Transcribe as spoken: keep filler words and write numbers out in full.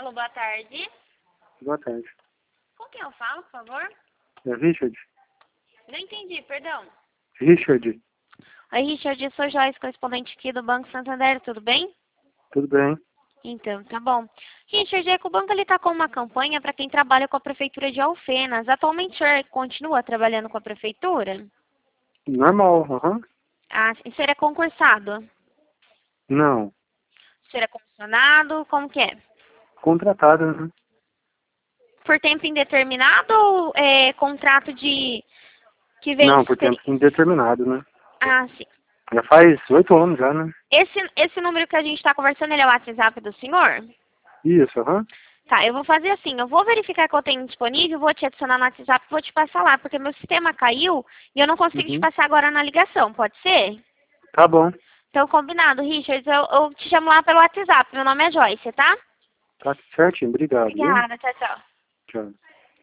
Alô, boa tarde. Boa tarde. Com quem eu falo, por favor? É Richard? Não entendi, perdão. Richard, Oi, Richard, eu sou Joyce, correspondente aqui do Banco Santander, tudo bem? tudo bem? Então, tá bom. Richard, é que o banco está com uma campanha para quem trabalha com a Prefeitura de Alfenas. Atualmente o senhor continua trabalhando com a Prefeitura? Normal, aham. Ah, e o senhor é concursado? Não, O senhor é comissionado? Como que é? contratado, né? Por tempo indeterminado ou é contrato de... que vem... Não, por tempo indeterminado, né? Ah, sim. Já faz oito anos já, né? Esse, esse número que a gente está conversando, ele é o WhatsApp do senhor? Isso, aham. Tá, eu vou fazer assim, eu vou verificar que eu tenho disponível, vou te adicionar no WhatsApp e vou te passar lá, porque meu sistema caiu e eu não consigo te Uhum. passar agora na ligação, pode ser? Tá bom, Então, combinado, Richard, eu, eu te chamo lá pelo WhatsApp, meu nome é Joyce, tá? tá certinho, obrigado, viu? Obrigada, tchau, tchau. Tchau.